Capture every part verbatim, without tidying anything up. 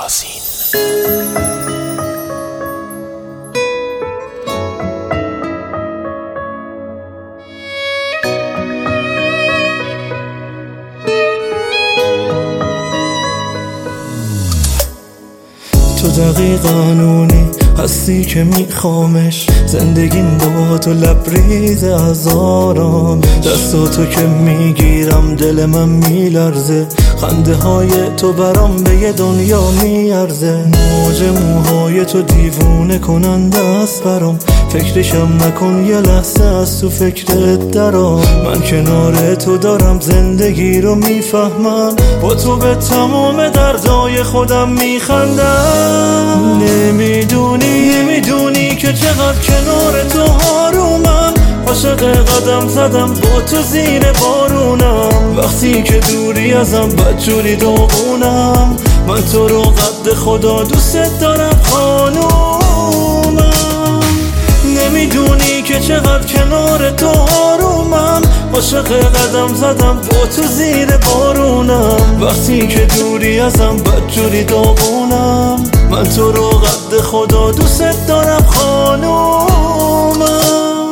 یاسین. تو دقیقاً اونی هستی که میخوامش، زندگیم با تو لبریز از آرام. دستاتو که میگیرم دل من میلرزه، خنده های تو برام به یه دنیا میارزه. موج موهای تو دیوونه کننده است برام، فکرشم نکن یه لحظه از تو فکرت درام. من کنار تو دارم زندگی رو میفهمم، با تو به تمام دردای خودم میخندم. نمیدونی نمیدونی که چقدر کنار تو آرومم، عاشق قدم زدم با تو زیر بارونم. وقتی که دوری ازم بدجوری داغونم، من تو رو قد خدا دوست دارم خانومم. نمیدونی که چقدر کنار تو آرومم، عاشق قدم زدم با تو زیر بارونم. وقتی که دوری ازم بدجوری داغونم، من تو رو قد خدا دوست دارم خانومم.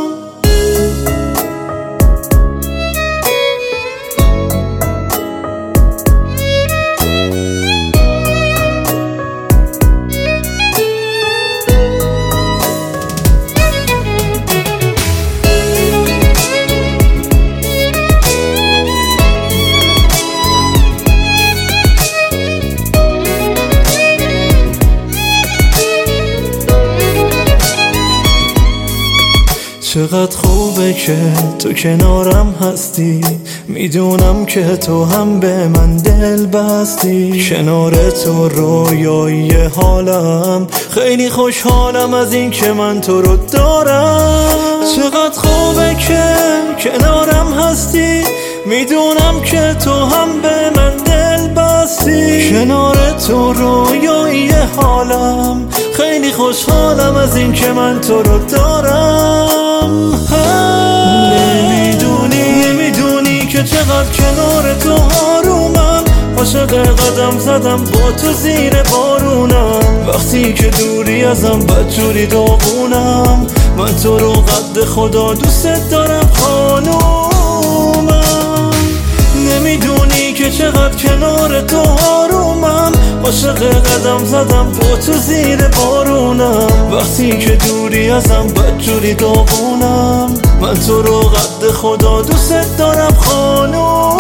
چقدر خوبه که تو کنارم هستی، میدونم که تو هم به من دل بستی. کنار تو رویایی حالم، خیلی خوشحالم از این که من تو رو دارم. چقدر خوبه که کنارم هستی، میدونم که تو هم به من دل بستی. کنار تو رویایی حالم، خیلی خوشحالم از این که من تو رو دارم. نمیدونی نمیدونی که چقدر کنار تو آرومم، عاشق قدم زدم با تو زیر بارونم. وقتی که دوری ازم بدجوری داغونم، من تو رو قد خدا دوست دارم خانومم. نمیدونی که چقدر کنار تو آرومم، عاشق قدم زدم با تو زیر بارونم. وقتی که دوری ازم بدجوری داغونم، من تو رو قد خدا دوست دارم خانومم.